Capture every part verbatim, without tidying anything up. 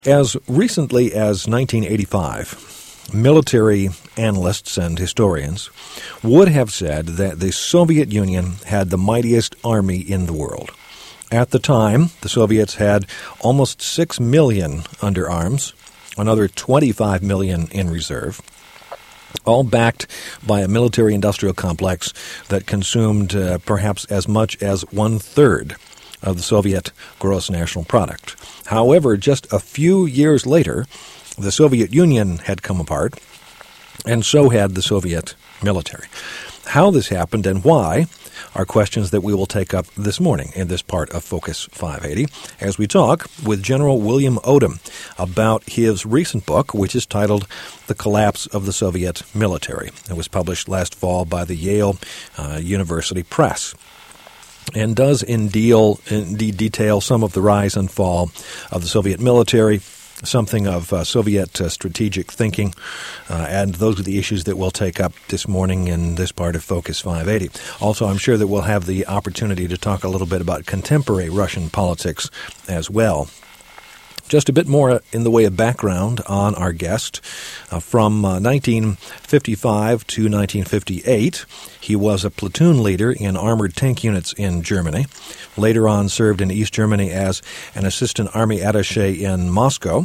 As recently as nineteen eighty-five, military analysts and historians would have said that the Soviet Union had the mightiest army in the world. At the time, the Soviets had almost six million under arms, another twenty-five million in reserve, all backed by a military-industrial complex that consumed uh, perhaps as much as one-third of the Soviet gross national product. However, just a few years later, the Soviet Union had come apart, and so had the Soviet military. How this happened and why are questions that we will take up this morning in this part of Focus five eighty as we talk with General William Odom about his recent book, which is titled The Collapse of the Soviet Military. It was published last fall by the Yale uh, University Press, and does indeed, indeed detail some of the rise and fall of the Soviet military, something of uh, Soviet uh, strategic thinking, uh, and those are the issues that we'll take up this morning in this part of Focus five eighty. Also, I'm sure that we'll have the opportunity to talk a little bit about contemporary Russian politics as well. Just a bit more in the way of background on our guest. Uh, from uh, nineteen fifty-five to nineteen fifty-eight, he was a platoon leader in armored tank units in Germany. Later on served in East Germany as an assistant army attaché in Moscow.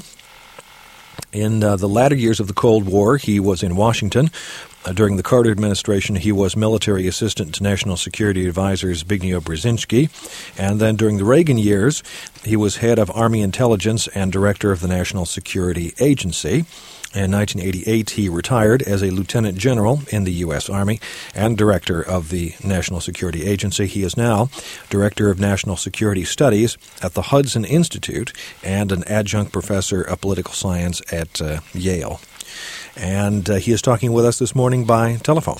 In uh, the latter years of the Cold War, he was in Washington. Uh, during the Carter administration, he was military assistant to National Security Advisor Zbigniew Brzezinski. And then during the Reagan years, he was head of Army Intelligence and director of the National Security Agency. In nineteen eighty-eight, he retired as a lieutenant general in the U S. Army and director of the National Security Agency. He is now director of National Security Studies at the Hudson Institute and an adjunct professor of political science at uh, Yale. And uh, he is talking with us this morning by telephone.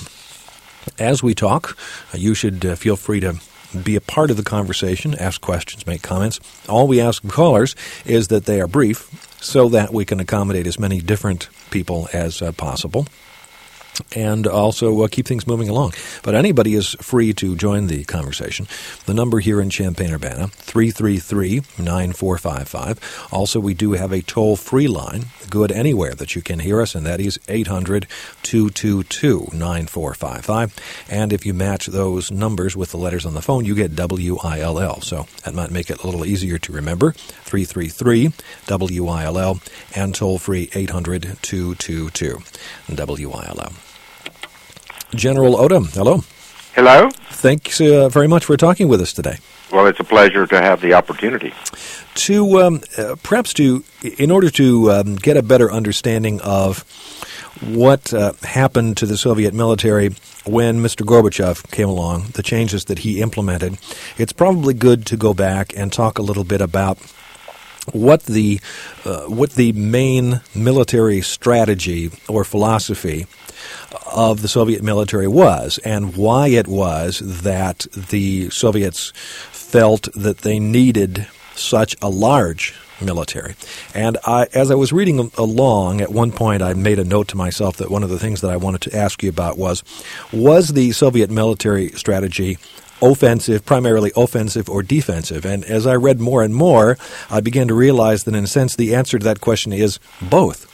As we talk, uh, you should uh, feel free to be a part of the conversation, ask questions, make comments. All we ask of callers is that they are brief so that we can accommodate as many different people as uh, possible, and also uh, keep things moving along. But anybody is free to join the conversation. The number here in Champaign-Urbana, three three three, nine four five five. Also, we do have a toll-free line, good anywhere that you can hear us, and that is eight hundred, two two two, nine four five five. And if you match those numbers with the letters on the phone, you get W I L L. So that might make it a little easier to remember. three three three, W I L L, and toll-free eight hundred, two two two, W I L L. General Odom, hello. Hello. Thanks uh, very much for talking with us today. Well, it's a pleasure to have the opportunity. To um, uh, perhaps to, in order to um, get a better understanding of what uh, happened to the Soviet military when Mister Gorbachev came along, the changes that he implemented, it's probably good to go back and talk a little bit about what the uh, what the main military strategy or philosophy of the Soviet military was, and why it was that the Soviets felt that they needed such a large military. And I, as I was reading along, at one point I made a note to myself that one of the things that I wanted to ask you about was, was the Soviet military strategy offensive, primarily offensive or defensive? And as I read more and more, I began to realize that in a sense the answer to that question is both.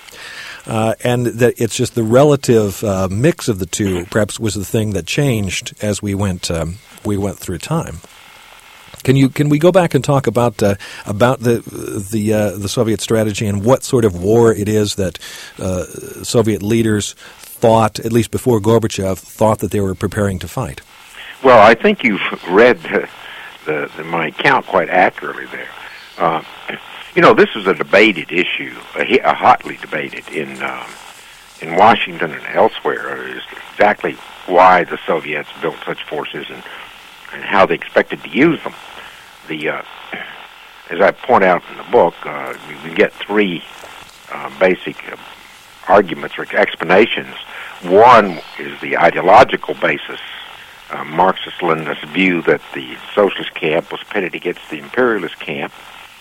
Uh, and that it's just the relative uh, mix of the two perhaps was the thing that changed as we went um, we went through time. Can you can we go back and talk about uh, about the the uh, the Soviet strategy and what sort of war it is that uh, Soviet leaders thought, at least before Gorbachev, thought that they were preparing to fight? Well, I think you've read the, the, the my account quite accurately there. Uh, You know, this is a debated issue, a, a hotly debated in um, in Washington and elsewhere, is exactly why the Soviets built such forces and, and how they expected to use them. The uh, as I point out in the book, uh, we get three uh, basic uh, arguments or explanations. One is the ideological basis, uh, Marxist-Leninist view that the socialist camp was pitted against the imperialist camp,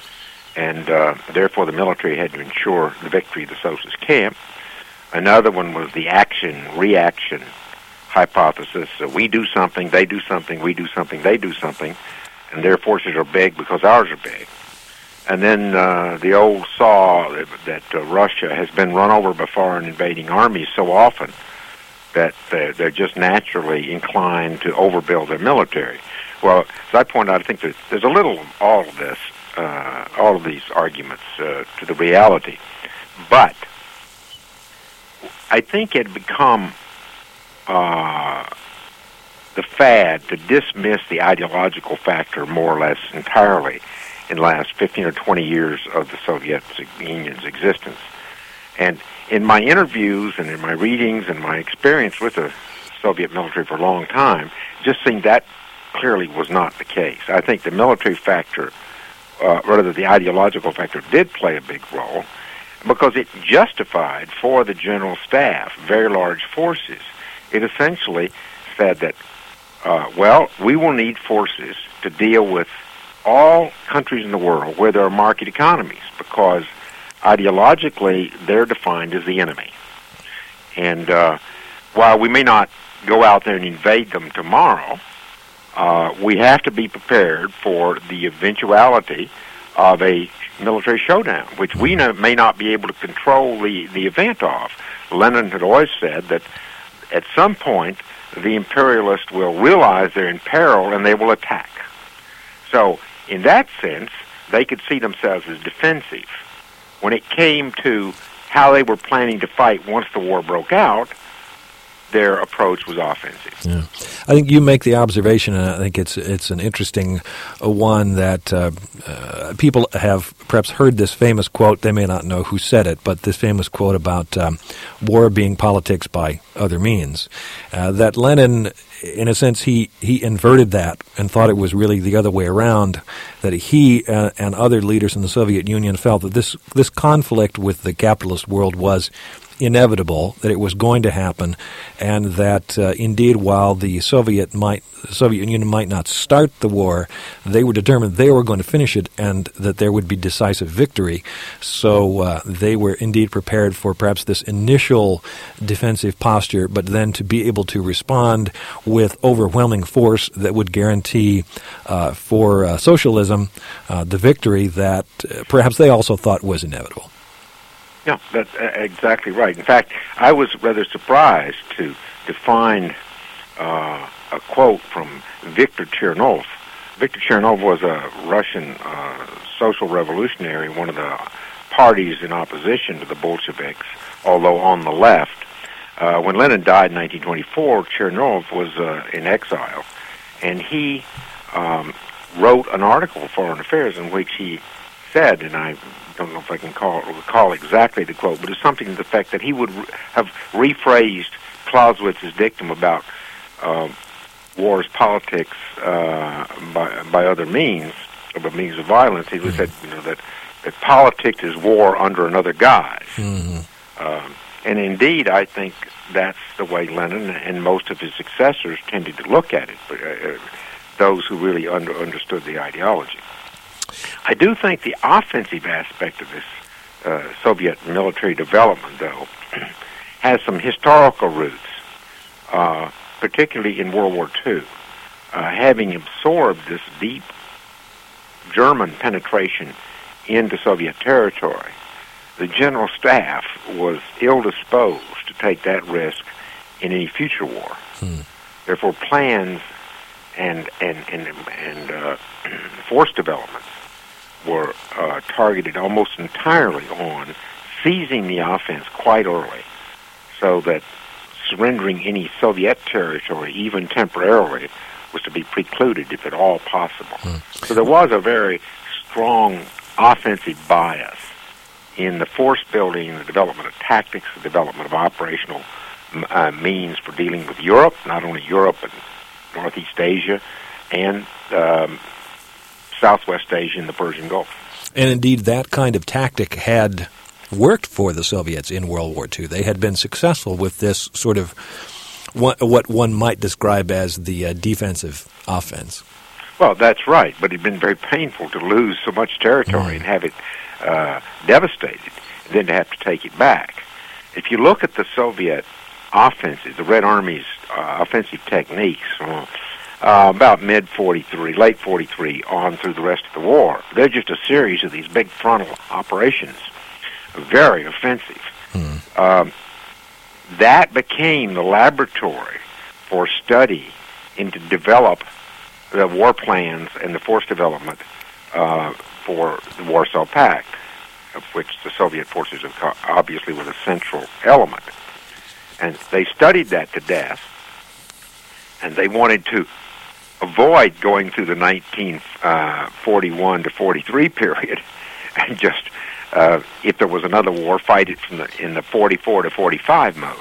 and uh, therefore the military had to ensure the victory of the socialist camp. Another one was the action-reaction hypothesis. So we do something, they do something, we do something, they do something, and their forces are big because ours are big. And then uh, the old saw that, that uh, Russia has been run over by foreign invading armies so often that they're, they're just naturally inclined to overbuild their military. Well, as I point out, I think that there's a little of all of this, uh, all of these arguments uh, to the reality. But I think it had become uh, the fad to dismiss the ideological factor more or less entirely in the last fifteen or twenty years of the Soviet Union's existence. And in my interviews and in my readings and my experience with the Soviet military for a long time, just seemed that clearly was not the case. I think the military factor, uh, rather the ideological factor, did play a big role because it justified for the general staff very large forces. It essentially said that, uh, well, we will need forces to deal with all countries in the world where there are market economies, because ideologically they're defined as the enemy. And uh, while we may not go out there and invade them tomorrow, uh, we have to be prepared for the eventuality of a military showdown, which we know, may not be able to control the, the event of. Lenin had always said that at some point the imperialists will realize they're in peril and they will attack. So in that sense, they could see themselves as defensive. When it came to how they were planning to fight once the war broke out, their approach was offensive. Yeah. I think you make the observation, and I think it's it's an interesting uh, one, that uh, uh, people have perhaps heard this famous quote. They may not know who said it, but this famous quote about um, war being politics by other means. Uh, that Lenin, in a sense, he, he inverted that and thought it was really the other way around, that he uh, and other leaders in the Soviet Union felt that this this conflict with the capitalist world was inevitable, that it was going to happen, and that uh, indeed, while the Soviet might, the Soviet Union might not start the war, they were determined they were going to finish it, and that there would be decisive victory. So uh, they were indeed prepared for perhaps this initial defensive posture, but then to be able to respond with overwhelming force that would guarantee uh, for uh, socialism uh, the victory that uh, perhaps they also thought was inevitable. Yeah, that's exactly right. In fact, I was rather surprised to, to find uh, a quote from Viktor Chernov. Viktor Chernov was a Russian uh, social revolutionary, one of the parties in opposition to the Bolsheviks, although on the left. Uh, when Lenin died in nineteen twenty-four, Chernov was uh, in exile, and he um, wrote an article for Foreign Affairs in which he said, and I don't know if I can call, recall exactly the quote, but it's something to the effect that he would re- have rephrased Clausewitz's dictum about uh, war is politics uh, by, by other means, or by means of violence. He would have said, you know, that, that politics is war under another guise. Mm-hmm. Um, and indeed, I think that's the way Lenin and most of his successors tended to look at it, uh, those who really under, understood the ideology. I do think the offensive aspect of this uh, Soviet military development, though, has some historical roots, uh, particularly in World War Two. Uh, having absorbed this deep German penetration into Soviet territory, the General Staff was ill-disposed to take that risk in any future war. Hmm. Therefore, plans and and and, and uh, force developments were uh, targeted almost entirely on seizing the offense quite early, so that surrendering any Soviet territory, even temporarily, was to be precluded if at all possible. Mm. So there was a very strong offensive bias in the force building, the development of tactics, the development of operational uh, means for dealing with Europe, not only Europe but Northeast Asia, and um, Southwest Asia and the Persian Gulf. And indeed, that kind of tactic had worked for the Soviets in World War Two. They had been successful with this sort of what one might describe as the uh, defensive offense. Well, that's right, but it had been very painful to lose so much territory mm. and have it uh, devastated, and then to have to take it back. If you look at the Soviet offensive, the Red Army's uh, offensive techniques, uh, uh, about mid forty-three, late forty-three, on through the rest of the war. They're just a series of these big frontal operations, very offensive. Hmm. Um, that became the laboratory for study and to develop the war plans and the force development uh, for the Warsaw Pact, of which the Soviet forces obviously were the central element. And they studied that to death, and they wanted to avoid going through the nineteen forty-one to forty-three period and just, uh, if there was another war, fight it from the, in the forty-four to forty-five mode.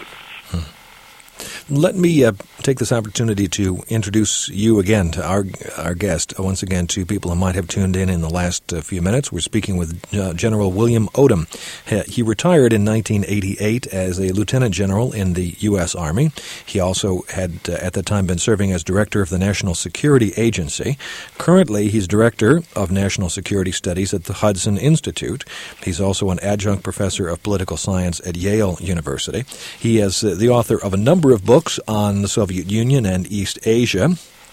Let me uh, take this opportunity to introduce you again to our our guest, uh, once again to people who might have tuned in in the last uh, few minutes. We're speaking with uh, General William Odom. He retired in nineteen eighty-eight as a lieutenant general in the U S. Army. He also had uh, at that time been serving as director of the National Security Agency. Currently, he's director of National Security Studies at the Hudson Institute. He's also an adjunct professor of political science at Yale University. He is uh, the author of a number of books on the Soviet Union and East Asia,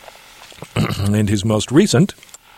and his most recent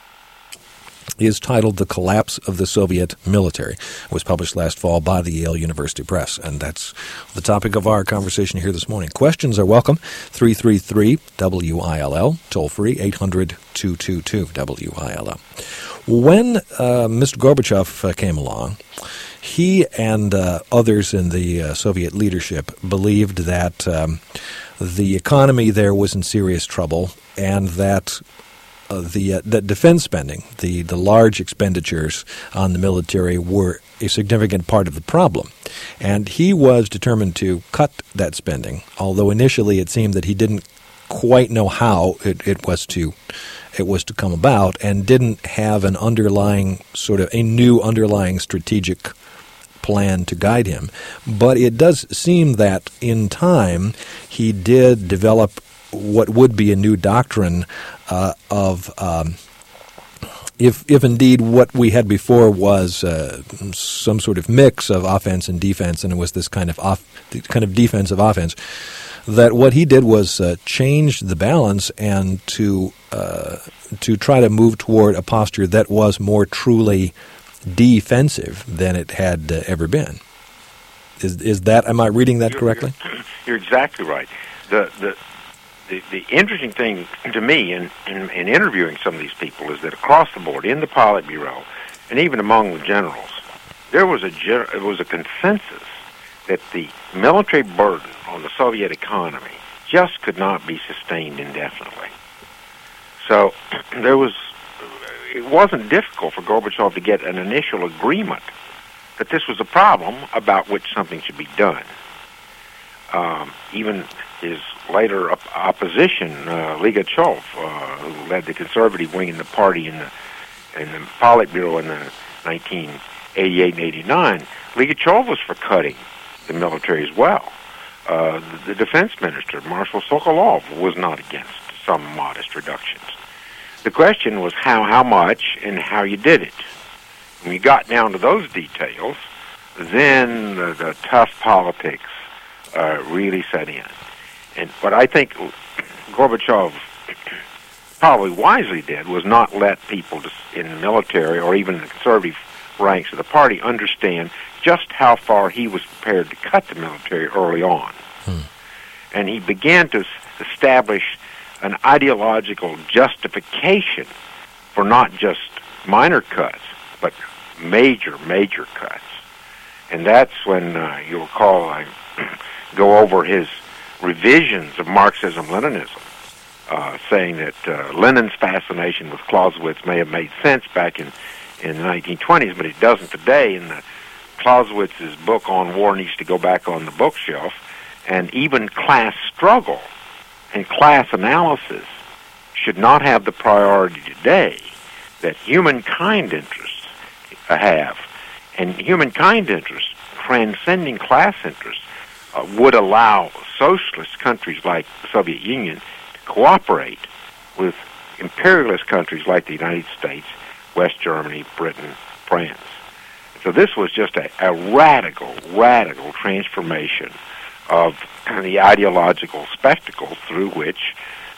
is titled The Collapse of the Soviet Military. It was published last fall by the Yale University Press, and that's the topic of our conversation here this morning. Questions are welcome. three three three W I L L, toll free, eight hundred two two two W I L L. When uh, Mister Gorbachev uh, came along, he and uh, others in the uh, Soviet leadership believed that um, the economy there was in serious trouble, and that uh, the uh, that defense spending, the, the large expenditures on the military, were a significant part of the problem. And he was determined to cut that spending, although initially it seemed that he didn't quite know how it, it was to it was to come about, and didn't have an underlying sort of a new underlying strategic plan to guide him. But it does seem that in time he did develop what would be a new doctrine uh, of um, if if indeed what we had before was uh, some sort of mix of offense and defense, and it was this kind of off kind of defensive offense, that what he did was uh, change the balance and to uh, to try to move toward a posture that was more truly defensive than it had uh, ever been. Is is that? Am I reading that you're, correctly? You're, you're exactly right. The the the, the interesting thing to me in, in in interviewing some of these people is that across the board, in the Politburo, and even among the generals, there was a it was a consensus that the military burden on the Soviet economy just could not be sustained indefinitely. So there was, it wasn't difficult for Gorbachev to get an initial agreement that this was a problem about which something should be done. Um, even his later op- opposition, uh, Ligachev, uh, who led the conservative wing in the party in the in the Politburo in the nineteen eighty-eight and eighty-nine, Ligachev was for cutting the military as well. Uh, the, the defense minister, Marshal Sokolov, was not against some modest reductions. The question was how, how much, and how you did it. When you got down to those details, then the, the tough politics uh, really set in. And what I think Gorbachev probably wisely did was not let people in the military or even in the conservative ranks of the party understand just how far he was prepared to cut the military early on. Hmm. And he began to establish an ideological justification for not just minor cuts, but major, major cuts. And that's when, uh, you'll recall, I go over his revisions of Marxism-Leninism, uh, saying that uh, Lenin's fascination with Clausewitz may have made sense back in, in the nineteen twenties, but it doesn't today. And the Clausewitz's book on war needs to go back on the bookshelf. And even class struggle and class analysis should not have the priority today that humankind interests have. And humankind interests, transcending class interests, uh, would allow socialist countries like the Soviet Union to cooperate with imperialist countries like the United States, West Germany, Britain, France. So this was just a, a radical, radical transformation of the ideological spectacle through which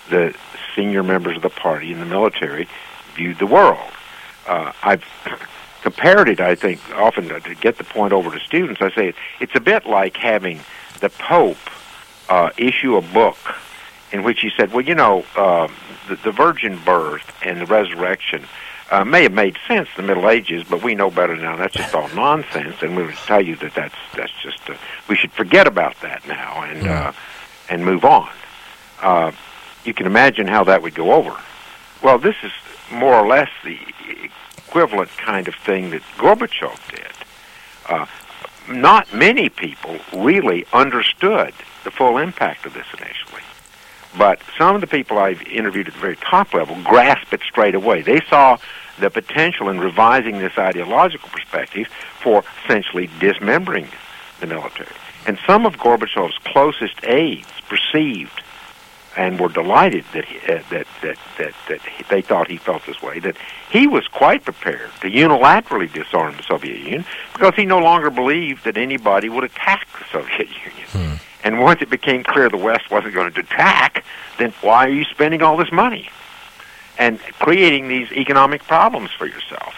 the senior members of the party and the military viewed the world. Uh, I've compared it, I think, often to, to get the point over to students. I say it, it's a bit like having the Pope uh, issue a book in which he said, well, you know, uh, the, the virgin birth and the resurrection uh, may have made sense in the Middle Ages, but we know better now. That's just all nonsense, and we would tell you that that's that's just uh, we should forget about that now and uh, and move on. Uh, you can imagine how that would go over. Well, this is more or less the equivalent kind of thing that Gorbachev did. Uh, not many people really understood the full impact of this initially. But some of the people I've interviewed at the very top level grasped it straight away. They saw the potential in revising this ideological perspective for essentially dismembering the military. And some of Gorbachev's closest aides perceived and were delighted that, he, uh, that, that, that, that they thought he felt this way, that he was quite prepared to unilaterally disarm the Soviet Union because he no longer believed that anybody would attack the Soviet Union. Hmm. And once it became clear the West wasn't going to attack, then why are you spending all this money and creating these economic problems for yourself?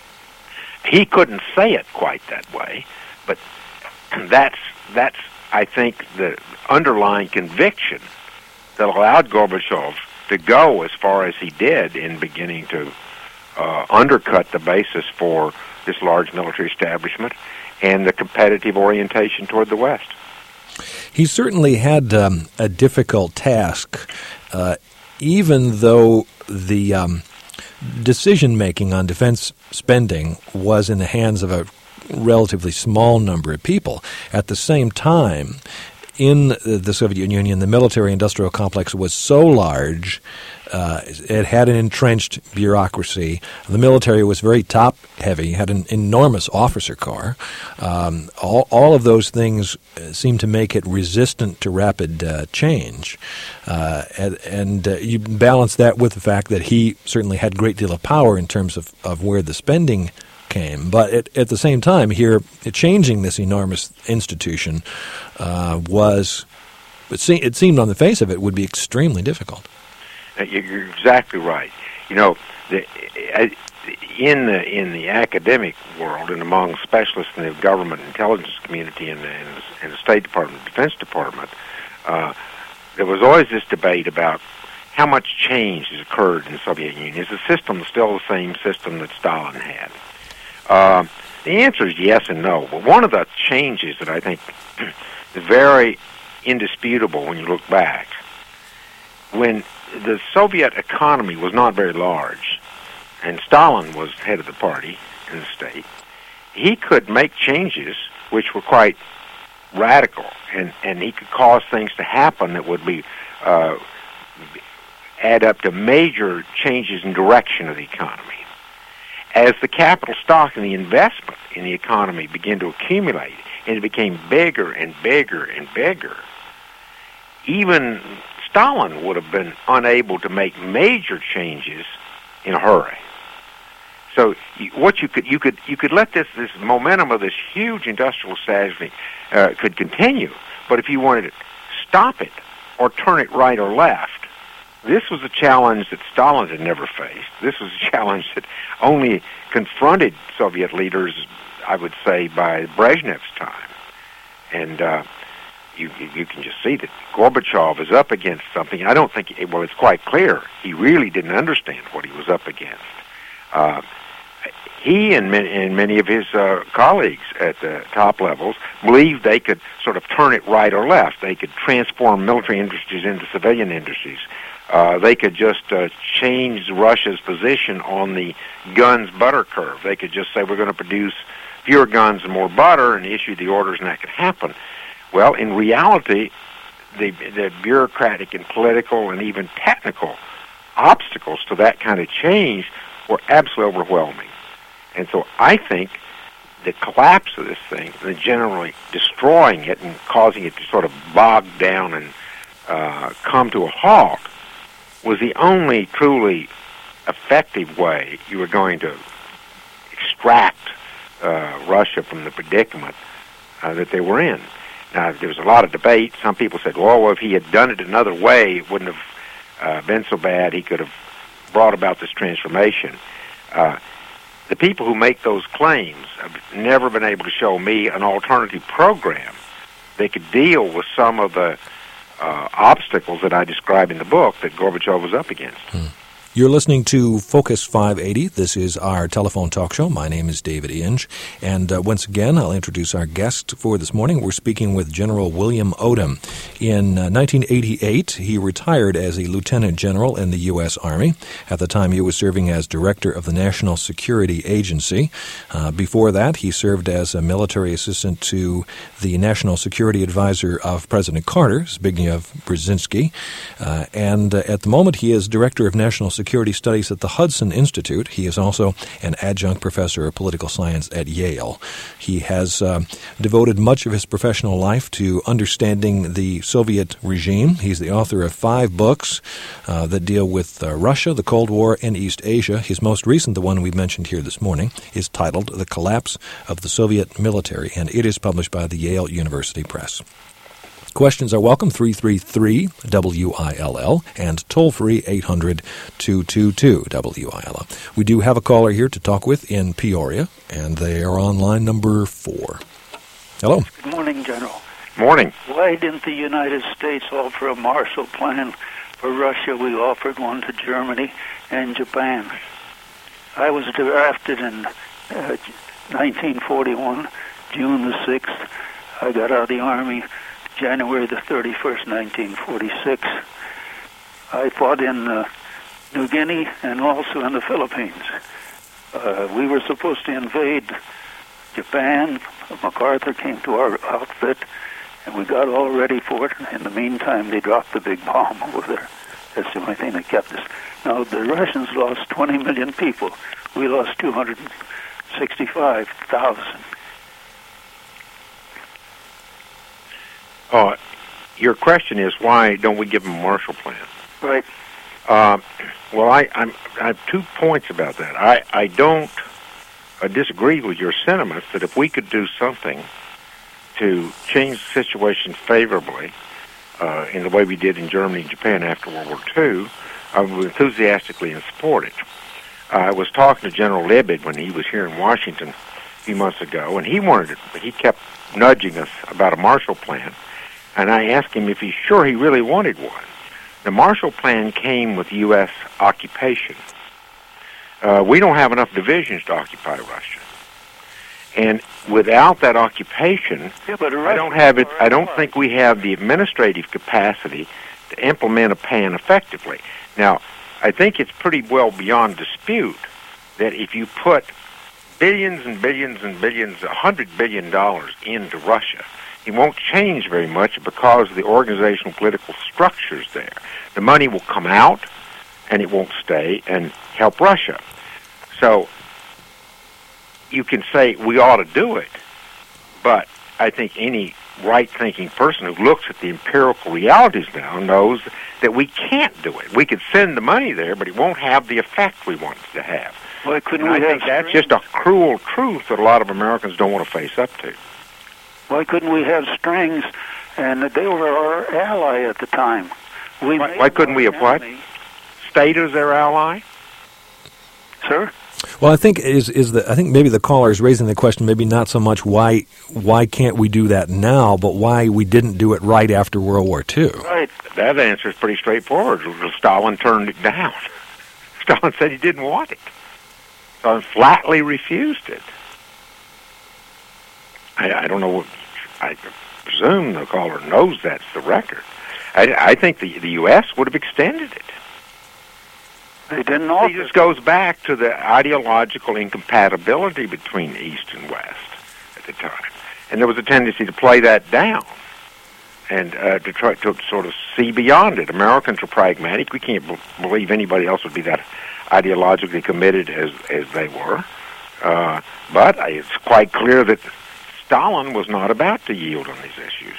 He couldn't say it quite that way, but that's, that's I think, the underlying conviction that allowed Gorbachev to go as far as he did in beginning to uh, undercut the basis for this large military establishment and the competitive orientation toward the West. He certainly had um, a difficult task, uh, even though the um, decision-making on defense spending was in the hands of a relatively small number of people. At the same time, in the Soviet Union, the military-industrial complex was so large, uh, it had an entrenched bureaucracy. The military was very top-heavy, had an enormous officer corps. Um, all, all of those things seemed to make it resistant to rapid uh, change. Uh, and and uh, you balance that with the fact that he certainly had a great deal of power in terms of, of where the spending came. But at, at the same time, here, changing this enormous institution uh, was, it, se- it seemed on the face of it, would be extremely difficult. You're exactly right. You know, the, in the in the academic world and among specialists in the government intelligence community and the, and the, and the State Department, Defense Department, uh, there was always this debate about how much change has occurred in the Soviet Union. Is the system still the same system that Stalin had? Uh, the answer is yes and no. But one of the changes that I think is very indisputable when you look back, when the Soviet economy was not very large, and Stalin was head of the party in the state, he could make changes which were quite radical, and, and he could cause things to happen that would be uh, add up to major changes in direction of the economy. As the capital stock and the investment in the economy began to accumulate, and it became bigger and bigger and bigger, even Stalin would have been unable to make major changes in a hurry. So what you could you could you could let this this momentum of this huge industrial strategy uh, could continue, but if you wanted to stop it or turn it right or left, this was a challenge that Stalin had never faced. This was a challenge that only confronted Soviet leaders, I would say, by Brezhnev's time. And uh, you, you can just see that Gorbachev is up against something. I don't think, well, it's quite clear he really didn't understand what he was up against. Uh, he and many, and many of his uh, colleagues at the top levels believed they could sort of turn it right or left. They could transform military industries into civilian industries. Uh, they could just uh, change Russia's position on the guns butter curve. They could just say, we're going to produce fewer guns and more butter, and issue the orders, and that could happen. Well, in reality, the, the bureaucratic and political and even technical obstacles to that kind of change were absolutely overwhelming. And so I think the collapse of this thing, and generally destroying it and causing it to sort of bog down and uh, come to a halt, was the only truly effective way you were going to extract uh, Russia from the predicament uh, that they were in. Now, there was a lot of debate. Some people said, well, well, if he had done it another way, it wouldn't have uh, been so bad he could have brought about this transformation. Uh, the people who make those claims have never been able to show me an alternative program that could deal with some of the uh, obstacles that I describe in the book that Gorbachev was up against. Hmm. You're listening to Focus five eighty. This is our telephone talk show. My name is David Inge. And uh, once again, I'll introduce our guest for this morning. We're speaking with General William Odom. In uh, nineteen eighty-eight, he retired as a lieutenant general in the U S. Army. At the time, he was serving as director of the National Security Agency. Uh, before that, he served as a military assistant to the National Security Advisor of President Carter, Zbigniew Brzezinski. Uh, and uh, at the moment, he is director of National Security Studies at the Hudson Institute. He is also an adjunct professor of political science at Yale. He has uh, devoted much of his professional life to understanding the Soviet regime. He's the author of five books uh, that deal with uh, Russia, the Cold War, and East Asia. His most recent, the one we mentioned here this morning, is titled The Collapse of the Soviet Military, and it is published by the Yale University Press. Questions are welcome, three three three W I L L, and toll-free eight hundred, two two two, W I L L. We do have a caller here to talk with in Peoria, and they are on line number four. Hello. Good morning, General. Morning. Why didn't the United States offer a Marshall Plan for Russia? We offered one to Germany and Japan. I was drafted in uh, nineteen forty-one, June the sixth. I got out of the Army January the thirty-first, nineteen forty-six. I fought in uh, New Guinea and also in the Philippines. Uh, we were supposed to invade Japan. MacArthur came to our outfit, and we got all ready for it. In the meantime, they dropped the big bomb over there. That's the only thing that kept us. Now, the Russians lost twenty million people. We lost two hundred sixty-five thousand. Oh, your question is, why don't we give them a Marshall Plan? Right. Uh, well, I, I'm, I have two points about that. I, I don't uh, disagree with your sentiments that if we could do something to change the situation favorably uh, in the way we did in Germany and Japan after World War Two, I would enthusiastically support it. Uh, I was talking to General Libid when he was here in Washington a few months ago, and he wanted it, but he kept nudging us about a Marshall Plan. And I asked him if he's sure he really wanted one. The Marshall Plan came with U S occupation. Uh, we don't have enough divisions to occupy Russia. And without that occupation, yeah, but I don't have it. I don't think we have the administrative capacity to implement a plan effectively. Now, I think it's pretty well beyond dispute that if you put billions and billions and billions, a hundred billion dollars into Russia, it won't change very much because of the organizational political structures there. The money will come out, and it won't stay and help Russia. So you can say we ought to do it, but I think any right-thinking person who looks at the empirical realities now knows that we can't do it. We could send the money there, but it won't have the effect we want it to have. Why couldn't and we I have think that's strings? just a cruel truth that a lot of Americans don't want to face up to. Why couldn't we have strings? And they were our ally at the time. We Why, why couldn't we have what? Stayed as their ally? Sir? Well, I think is is the I think maybe the caller is raising the question. Maybe not so much why why can't we do that now, but why we didn't do it right after World War Two. Right. That answer is pretty straightforward. Stalin turned it down. Stalin said he didn't want it. Stalin flatly refused it. I, I don't know. I presume the caller knows that's the record. I, I think the the U S would have extended it. They didn't offer. It just goes back to the ideological incompatibility between East and West at the time. And there was a tendency to play that down and uh, to try to sort of see beyond it. Americans are pragmatic. We can't b- believe anybody else would be that ideologically committed as, as they were. Uh, but it's quite clear that Stalin was not about to yield on these issues.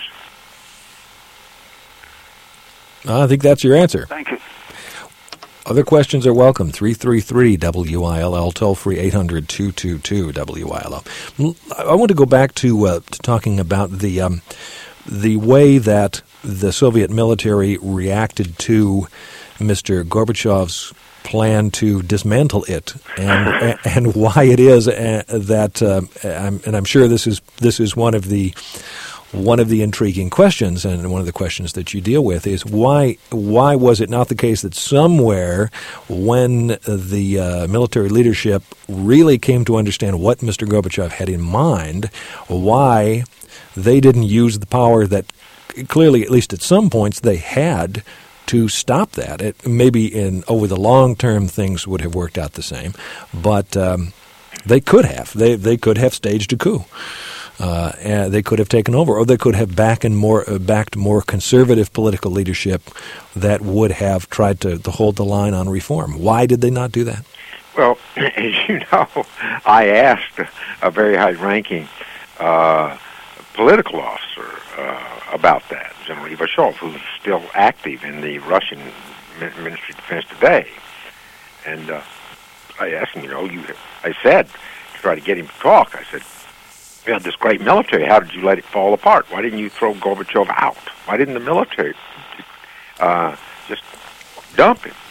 I think that's your answer. Thank you. Other questions are welcome. three three three W I L L, toll-free eight hundred, two two two, W I L L. I want to go back to, uh, to talking about the um, the way that the Soviet military reacted to Mister Gorbachev's plan to dismantle it, and and why it is uh, that, uh, I'm, and I'm sure this is this is one of the one of the intriguing questions, and one of the questions that you deal with is why why was it not the case that somewhere when the uh, military leadership really came to understand what Mister Gorbachev had in mind, why they didn't use the power that clearly, at least at some points, they had to stop that. It, maybe in over the long term, things would have worked out the same, but um, they could have. They they could have staged a coup. Uh, and they could have taken over, or they could have backed more uh, backed more conservative political leadership that would have tried to, to hold the line on reform. Why did they not do that? Well, as you know, I asked a very high-ranking uh, political officer uh, about that, General Ivashov, who's still active in the Russian Ministry of Defense today. And uh, I asked him, you know, you, I said, to try to get him to talk, I said, you had this great military. How did you let it fall apart? Why didn't you throw Gorbachev out? Why didn't the military uh, just dump him?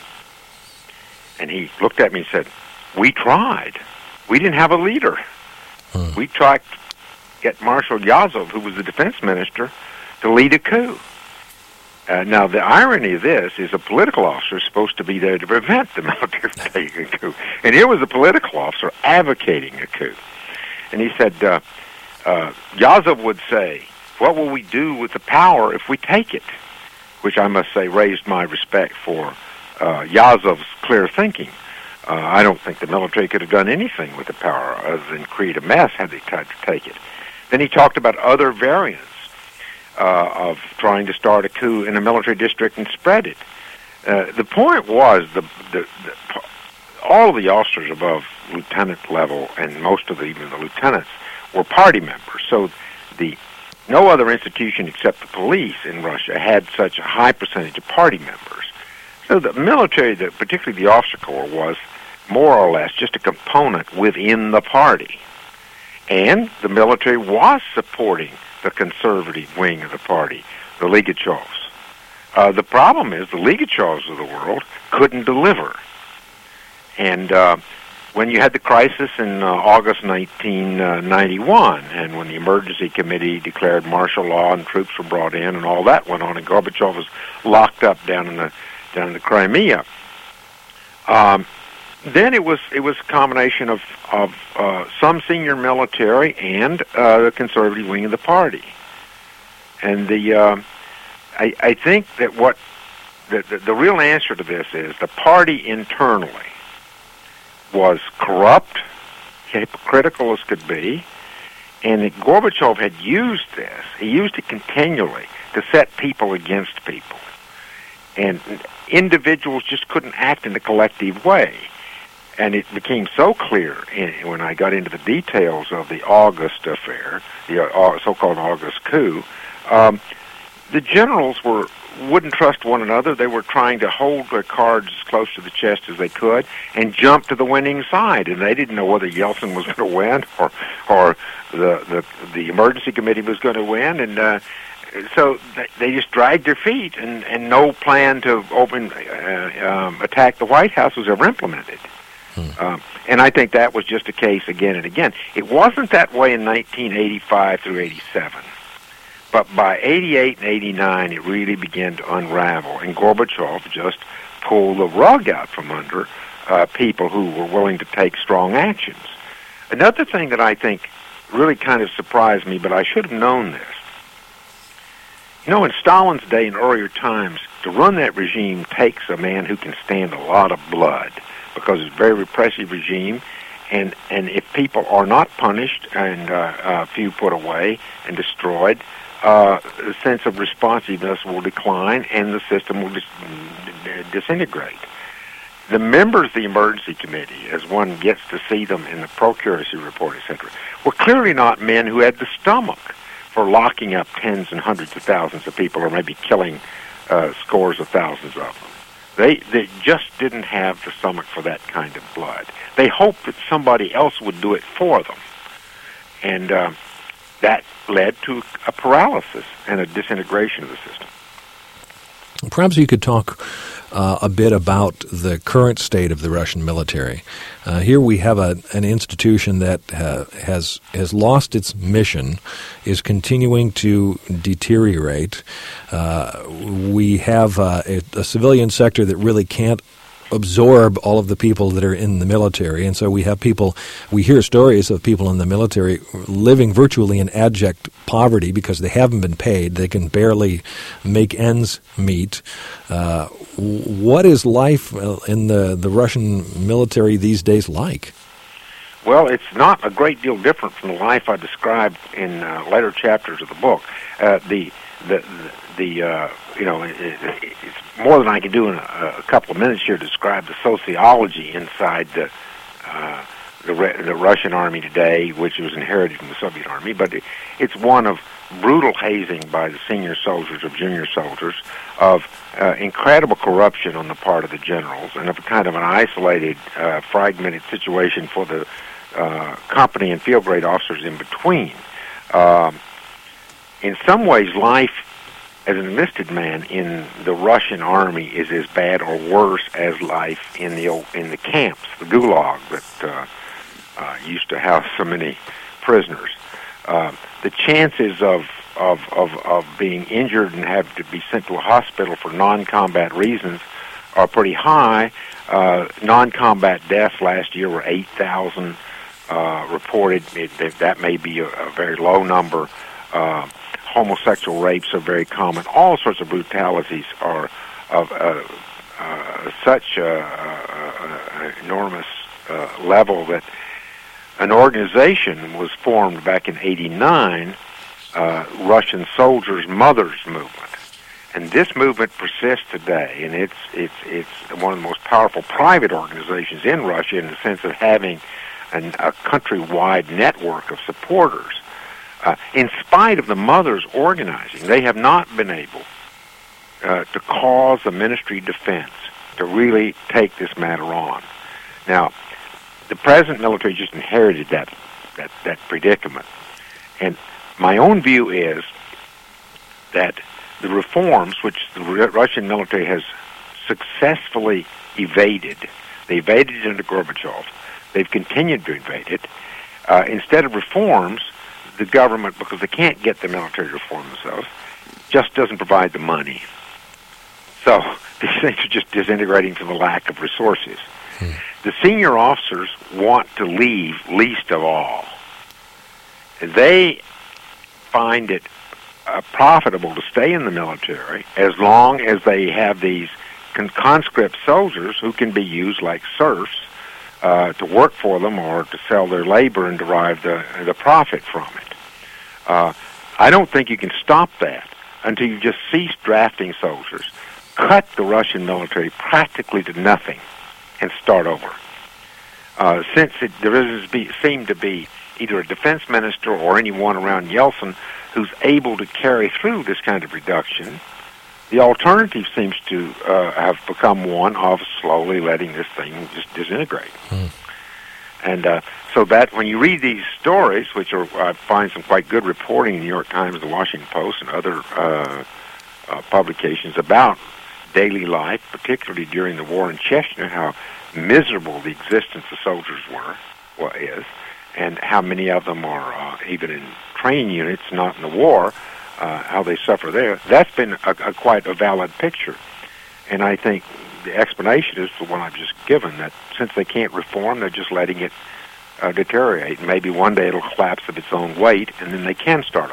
And he looked at me and said, we tried. We didn't have a leader. Hmm. We tried to get Marshal Yazov, who was the defense minister, to lead a coup. Uh, now, the irony of this is a political officer is supposed to be there to prevent the military from taking a coup. And here was a political officer advocating a coup. And he said, uh, uh, Yazov would say, what will we do with the power if we take it? Which I must say raised my respect for uh, Yazov's clear thinking. Uh, I don't think the military could have done anything with the power other than create a mess had they tried to take it. Then he talked about other variants uh, of trying to start a coup in a military district and spread it. Uh, the point was the, the, the all of the officers above lieutenant level and most of the, even the lieutenants were party members. So the no other institution except the police in Russia had such a high percentage of party members. So the military, the, particularly the officer corps, was more or less just a component within the party. And the military was supporting the conservative wing of the party, the Ligachevs. Uh, the problem is the Ligachevs of the world couldn't deliver. And uh, when you had the crisis in uh, August nineteen ninety-one, and when the emergency committee declared martial law and troops were brought in, and all that went on, and Gorbachev was locked up down in the down in the Crimea, um, then it was it was a combination of of uh, some senior military and uh, the conservative wing of the party, and the uh, I, I think that what the, the the real answer to this is the party internally was corrupt, hypocritical as could be, and that Gorbachev had used this. He used it continually to set people against people. And individuals just couldn't act in a collective way. And it became so clear in, when I got into the details of the August affair, the uh, so-called August coup, um, the generals were wouldn't trust one another. They were trying to hold their cards as close to the chest as they could and jump to the winning side. And they didn't know whether Yeltsin was going to win or or the the, the emergency committee was going to win. And uh, so they just dragged their feet, and, and no plan to open uh, um, attack the White House was ever implemented. Hmm. Um, and I think that was just a case again and again. It wasn't that way in nineteen eighty-five through eighty-seven. But by eighty-eight and eighty-nine, it really began to unravel, and Gorbachev just pulled the rug out from under uh, people who were willing to take strong actions. Another thing that I think really kind of surprised me, but I should have known this. You know, in Stalin's day and earlier times, to run that regime takes a man who can stand a lot of blood, because it's a very repressive regime, and, and if people are not punished and uh, a few put away and destroyed, Uh, the sense of responsiveness will decline and the system will dis- disintegrate. The members of the emergency committee, as one gets to see them in the procuracy report, et cetera, were clearly not men who had the stomach for locking up tens and hundreds of thousands of people, or maybe killing uh, scores of thousands of them. They, they just didn't have the stomach for that kind of blood. They hoped that somebody else would do it for them. And uh, that led to a paralysis and a disintegration of the system. Perhaps you could talk uh, a bit about the current state of the Russian military. Uh, here we have a, an institution that uh, has has lost its mission, is continuing to deteriorate. Uh, we have uh, a, a civilian sector that really can't absorb all of the people that are in the military. And so we have people, we hear stories of people in the military living virtually in abject poverty because they haven't been paid. They can barely make ends meet. Uh, what is life in the, the Russian military these days like? Well, it's not a great deal different from the life I described in uh, later chapters of the book. Uh, the the the uh, you know it, it, it's more than I can do in a, a couple of minutes here to describe the sociology inside the uh, the, the Russian army today, which was inherited from the Soviet army. But it, it's one of brutal hazing by the senior soldiers of junior soldiers, of uh, incredible corruption on the part of the generals, and of a kind of an isolated, uh, fragmented situation for the uh, company and field grade officers in between. Um, in some ways, life as an enlisted man in the Russian army is as bad or worse as life in the old, in the camps, the gulag that uh, uh, used to house so many prisoners. Uh, the chances of, of of of being injured and have to be sent to a hospital for non-combat reasons are pretty high. Uh, non-combat deaths last year were eight thousand uh, reported. It, that may be a, a very low number. Uh, homosexual rapes are very common. All sorts of brutalities are of uh, uh, such an enormous uh, level that an organization was formed back in eighty-nine, uh, Russian Soldiers' Mothers Movement. And this movement persists today, and it's it's it's one of the most powerful private organizations in Russia in the sense of having an, a countrywide network of supporters. Uh, in spite of the mothers organizing, they have not been able uh, to cause the Ministry of Defense to really take this matter on. Now, the present military just inherited that, that, that predicament. And my own view is that the reforms which the Russian military has successfully evaded, they evaded it under Gorbachev, they've continued to evade it, uh, instead of reforms, the government, because they can't get the military to reform themselves, just doesn't provide the money. So these things are just disintegrating from the lack of resources. Hmm. The senior officers want to leave least of all. They find it uh, profitable to stay in the military as long as they have these con- conscript soldiers who can be used like serfs uh, to work for them or to sell their labor and derive the, the profit from it. Uh, I don't think you can stop that until you just cease drafting soldiers, cut the Russian military practically to nothing, and start over. Uh, since it, there doesn't be, seem to be either a defense minister or anyone around Yeltsin who's able to carry through this kind of reduction, the alternative seems to uh, have become one of slowly letting this thing just disintegrate. Hmm. And uh, so that when you read these stories, which are, I find some quite good reporting in the New York Times, the Washington Post, and other uh, uh, publications about daily life, particularly during the war in Chechnya, how miserable the existence of soldiers were, well, is, and how many of them are uh, even in training units, not in the war, uh, how they suffer there. That's been a, a quite a valid picture. And I think the explanation is the one I've just given, that since they can't reform, they're just letting it uh, deteriorate. And maybe one day it'll collapse of its own weight, and then they can start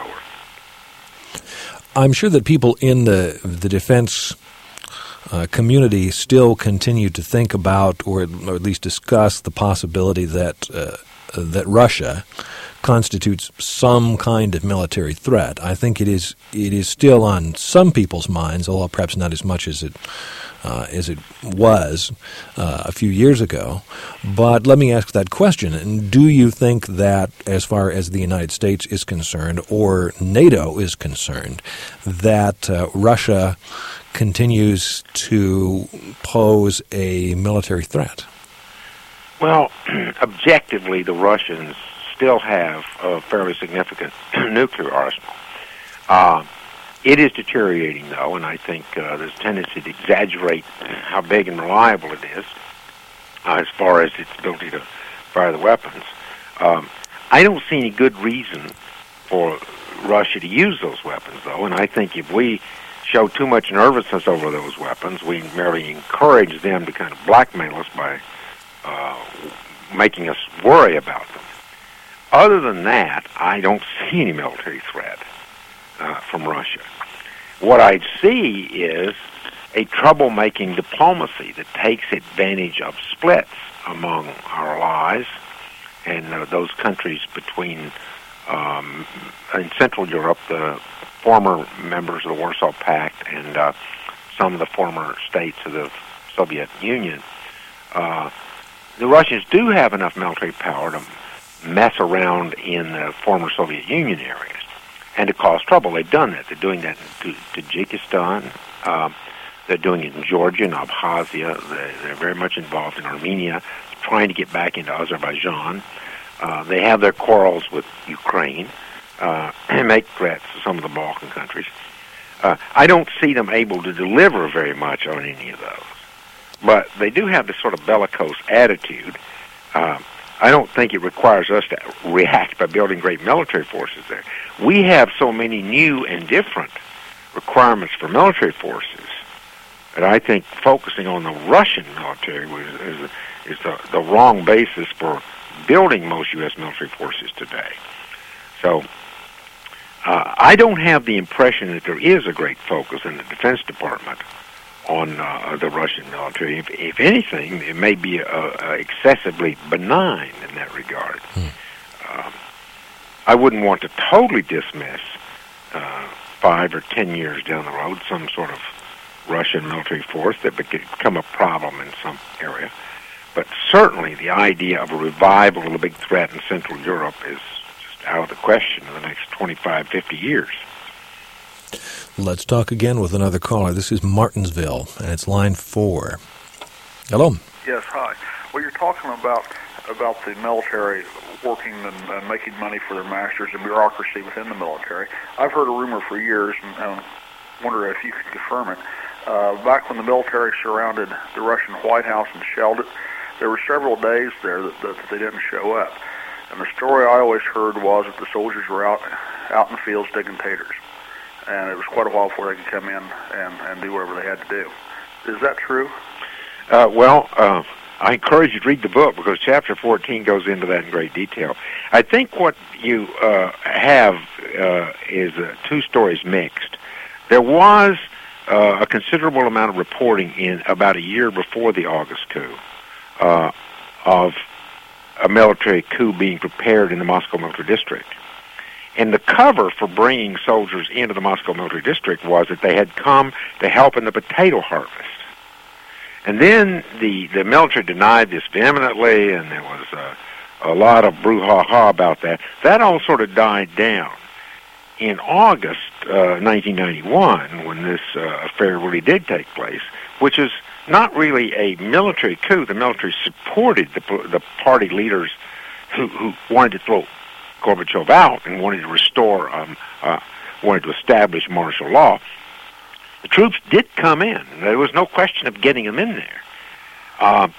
over. I'm sure that people in the the defense uh, community still continue to think about, or, or at least discuss, the possibility that uh, that Russia constitutes some kind of military threat. I think it is it is still on some people's minds, although perhaps not as much as it uh, as it was uh, a few years ago. But let me ask that question. Do you think that, as far as the United States is concerned, or NATO is concerned, that uh, Russia continues to pose a military threat? Well, objectively, the Russians still have a fairly significant nuclear arsenal. Uh, it is deteriorating, though, and I think uh, there's a tendency to exaggerate how big and reliable it is uh, as far as its ability to fire the weapons. Um, I don't see any good reason for Russia to use those weapons, though, and I think if we show too much nervousness over those weapons, we merely encourage them to kind of blackmail us by uh, making us worry about them. Other than that, I don't see any military threat uh, from Russia. What I see is a troublemaking diplomacy that takes advantage of splits among our allies and uh, those countries between, um, in Central Europe, the former members of the Warsaw Pact and uh, some of the former states of the Soviet Union. Uh, the Russians do have enough military power to mess around in the former Soviet Union areas and to cause trouble. They've done that. They're doing that in Tajikistan. Uh, they're doing it in Georgia and Abkhazia. They're, they're very much involved in Armenia, trying to get back into Azerbaijan. Uh, they have their quarrels with Ukraine uh, and make threats to some of the Balkan countries. Uh, I don't see them able to deliver very much on any of those. But they do have this sort of bellicose attitude. Uh, I don't think it requires us to react by building great military forces there. We have so many new and different requirements for military forces that I think focusing on the Russian military was, is, is the, the wrong basis for building most U S military forces today. So uh, I don't have the impression that there is a great focus in the Defense Department on uh, the Russian military. If, if anything, it may be uh, uh, excessively benign in that regard. Hmm. Um, I wouldn't want to totally dismiss uh, five or ten years down the road some sort of Russian military force that could become a problem in some area. But certainly the idea of a revival of a big threat in Central Europe is just out of the question in the next twenty-five, fifty years. Let's talk again with another caller. This is Martinsville, and it's line four. Hello. Yes, hi. Well, you're talking about about the military working and, and making money for their masters and bureaucracy within the military. I've heard a rumor for years, and I wonder if you could confirm it. Uh, back when the military surrounded the Russian White House and shelled it, there were several days there that, that they didn't show up. And the story I always heard was that the soldiers were out out in the fields digging taters. And it was quite a while before they could come in and, and do whatever they had to do. Is that true? Uh, well, uh, I encourage you to read the book because Chapter fourteen goes into that in great detail. I think what you uh, have uh, is uh, two stories mixed. There was uh, a considerable amount of reporting in about a year before the August coup uh, of a military coup being prepared in the Moscow Military District. And the cover for bringing soldiers into the Moscow Military District was that they had come to help in the potato harvest. And then the, the military denied this vehemently, and there was a, a lot of brouhaha about that. That all sort of died down. In August uh, nineteen ninety-one, when this uh, affair really did take place, which is not really a military coup. The military supported the, the party leaders who, who wanted to throw Gorbachev out and wanted to restore, um, uh, wanted to establish martial law. The troops did come in. There was no question of getting them in there. Uh,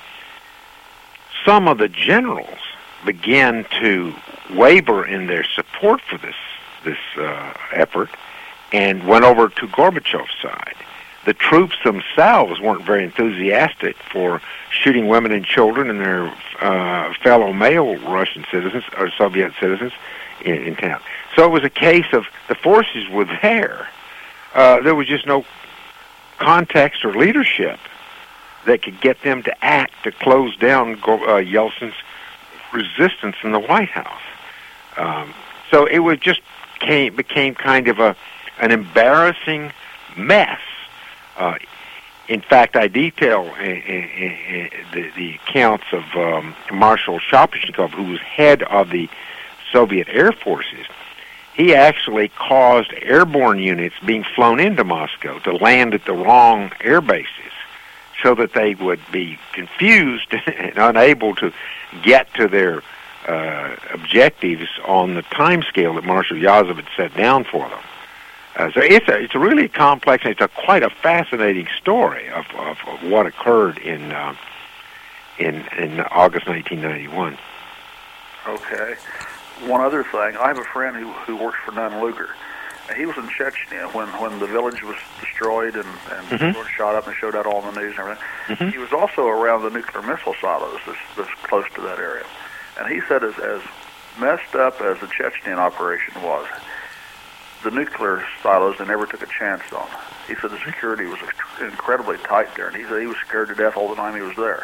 some of the generals began to waver in their support for this this uh, effort and went over to Gorbachev's side. The troops themselves weren't very enthusiastic for shooting women and children and their uh, fellow male Russian citizens or Soviet citizens in, in town. So it was a case of the forces were there. Uh, there was just no context or leadership that could get them to act to close down uh, Yeltsin's resistance in the White House. Um, so it was just came, became kind of a an embarrassing mess. Uh, in fact, I detail uh, uh, uh, the, the accounts of um, Marshal Shapashnikov, who was head of the Soviet Air Forces. He actually caused airborne units being flown into Moscow to land at the wrong air bases so that they would be confused and unable to get to their uh, objectives on the time scale that Marshal Yazov had set down for them. Uh, so it's a it's a really complex. It's a quite a fascinating story of of, of what occurred in uh, in in August nineteen ninety-one. Okay. One other thing, I have a friend who who works for Nunn Lugar. He was in Chechnya when when the village was destroyed and and mm-hmm. shot up and showed that all in the news and everything. Mm-hmm. He was also around the nuclear missile silos that's, that's close to that area, and he said as as messed up as the Chechen operation was, the nuclear silos they never took a chance on. He said the security was incredibly tight there, and he said he was scared to death all the time he was there.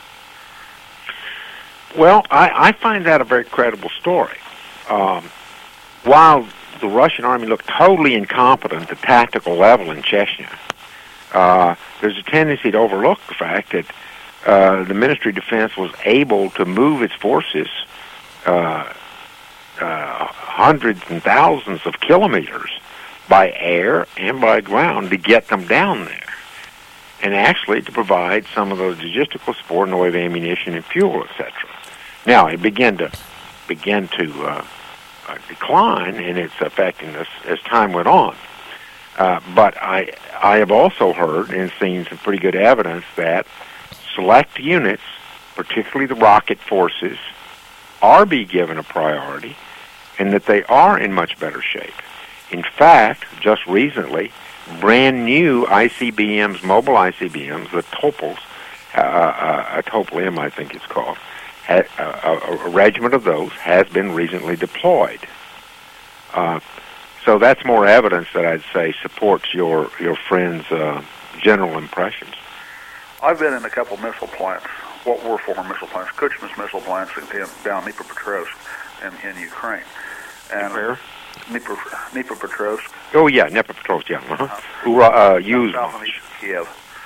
Well, I, I find that a very credible story. Um, while the Russian army looked totally incompetent at the tactical level in Chechnya, uh, there's a tendency to overlook the fact that uh, the Ministry of Defense was able to move its forces uh, uh, hundreds and thousands of kilometers by air and by ground to get them down there, and actually to provide some of the logistical support in the way of ammunition and fuel, et cetera. Now, it began to began to uh, uh, decline in its effectiveness as time went on. Uh, but I I have also heard and seen some pretty good evidence that select units, particularly the rocket forces, are being given a priority, and that they are in much better shape. In fact, just recently, brand new I C B Ms, mobile I C B Ms, the Topol, uh, uh, a Topol M, I think it's called, ha, uh, a, a regiment of those has been recently deployed. Uh, so that's more evidence that I'd say supports your your friend's uh, general impressions. I've been in a couple missile plants, what were former missile plants, Kuchma's missile plants in, in, down Dnipropetrovsk in, in Ukraine. And Where? Dnipro, Dnipropetrovsk. Oh, yeah, Dnipropetrovsk, yeah. Uh-huh. Uh, Who uh, use Kiev.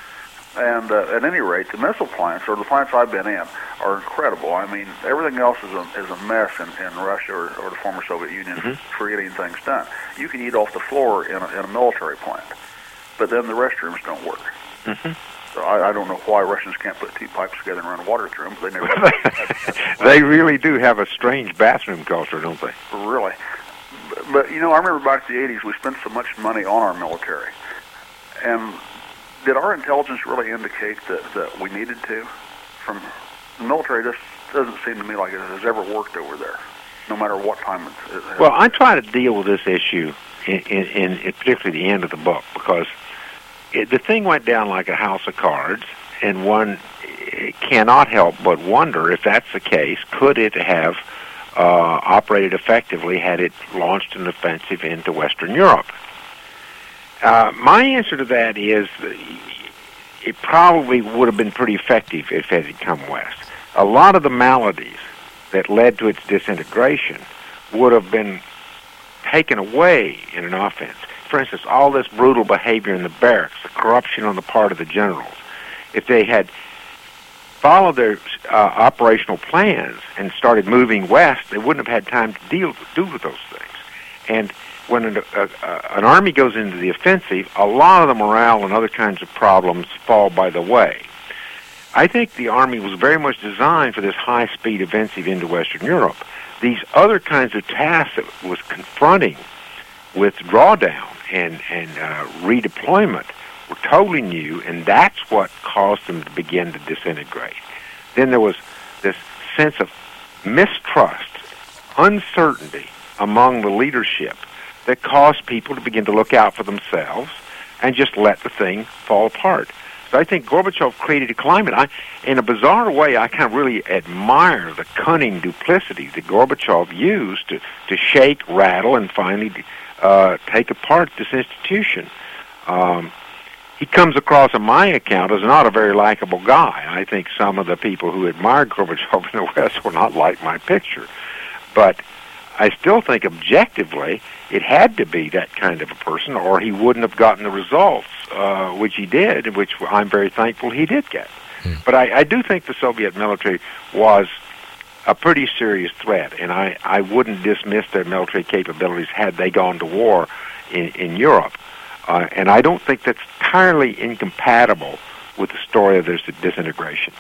And uh, at any rate, the missile plants, or the plants I've been in, are incredible. I mean, everything else is a, is a mess in, in Russia or, or the former Soviet Union mm-hmm. for getting things done. You can eat off the floor in a, in a military plant, but then the restrooms don't work. Mm-hmm. So I, I don't know why Russians can't put two pipes together and run water through them, but they never do. They really do have a strange bathroom culture, don't they? Really. But, but, you know, I remember back in the eighties, we spent so much money on our military. And did our intelligence really indicate that, that we needed to? From the military, just doesn't seem to me like it has ever worked over there, no matter what time it, it has. Well, I try to deal with this issue in, in, in particularly the end of the book, because it, the thing went down like a house of cards, and one cannot help but wonder if that's the case, could it have uh, operated effectively had it launched an offensive into Western Europe? Uh, my answer to that is it probably would have been pretty effective if it had come west. A lot of the maladies that led to its disintegration would have been taken away in an offense. For instance, all this brutal behavior in the barracks, the corruption on the part of the generals. If they had followed their uh, operational plans and started moving west, they wouldn't have had time to deal do with those things. And when an, uh, uh, an army goes into the offensive, a lot of the morale and other kinds of problems fall by the way. I think the Army was very much designed for this high-speed offensive into Western Europe. These other kinds of tasks that was confronting with drawdown and, and uh, redeployment were totally new, and that's what caused them to begin to disintegrate. Then there was this sense of mistrust, uncertainty among the leadership that caused people to begin to look out for themselves and just let the thing fall apart. So I think Gorbachev created a climate. I, in a bizarre way, I kind of really admire the cunning duplicity that Gorbachev used to, to shake, rattle, and finally uh, take apart this institution. Um, he comes across, on my account, as not a very likable guy. I think some of the people who admired Gorbachev in the West will not like my picture. But I still think objectively it had to be that kind of a person, or he wouldn't have gotten the results, uh, which he did, and which I'm very thankful he did get. Hmm. But I, I do think the Soviet military was a pretty serious threat, and I, I wouldn't dismiss their military capabilities had they gone to war in, in Europe. Uh, and I don't think that's entirely incompatible with the story of their disintegration.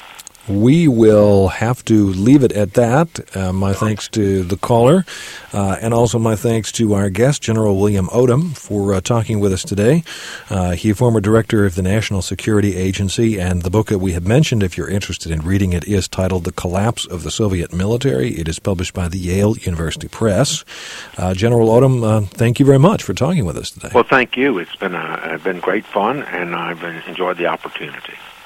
We will have to leave it at that. Uh, my thanks to the caller, uh, and also my thanks to our guest, General William Odom, for uh, talking with us today. Uh, he is former director of the National Security Agency, and the book that we have mentioned, if you're interested in reading it, is titled The Collapse of the Soviet Military. It is published by the Yale University Press. Uh, General Odom, uh, thank you very much for talking with us today. Well, thank you. It's been, uh, been great fun, and I've enjoyed the opportunity.